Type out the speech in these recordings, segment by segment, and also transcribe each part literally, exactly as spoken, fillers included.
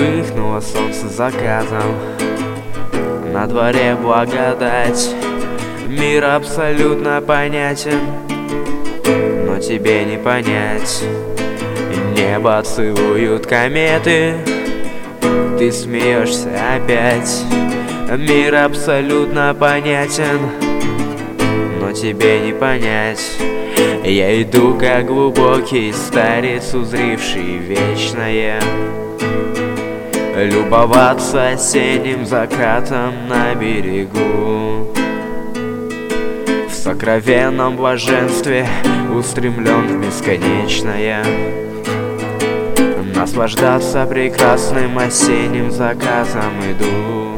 Вспыхнуло солнце закатом, на дворе благодать. Мир абсолютно понятен, но тебе не понять. Небо целуют кометы, ты смеешься опять. Мир абсолютно понятен, но тебе не понять. Я иду, как глубокий старец, узривший вечное, любоваться осенним закатом на берегу. В сокровенном блаженстве устремлен в бесконечное, наслаждаться прекрасным осенним закатом иду.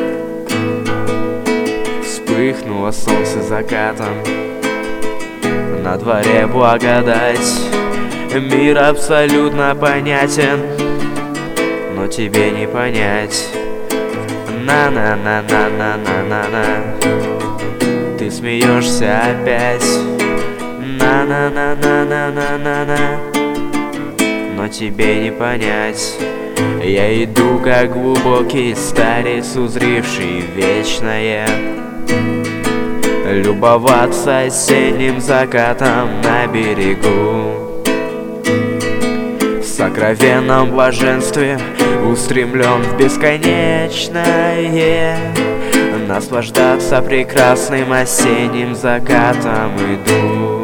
Вспыхнуло солнце закатом, на дворе благодать. Мир абсолютно понятен, но тебе не понять. На-на-на-на-на-на-на-на. Ты смеешься опять. На-на-на-на-на-на-на-на. Но тебе не понять. Я иду, как глубокий старец, узривший вечное, любоваться осенним закатом на берегу. В сокровенном блаженстве устремлен в бесконечное, наслаждаться прекрасным осенним закатом иду.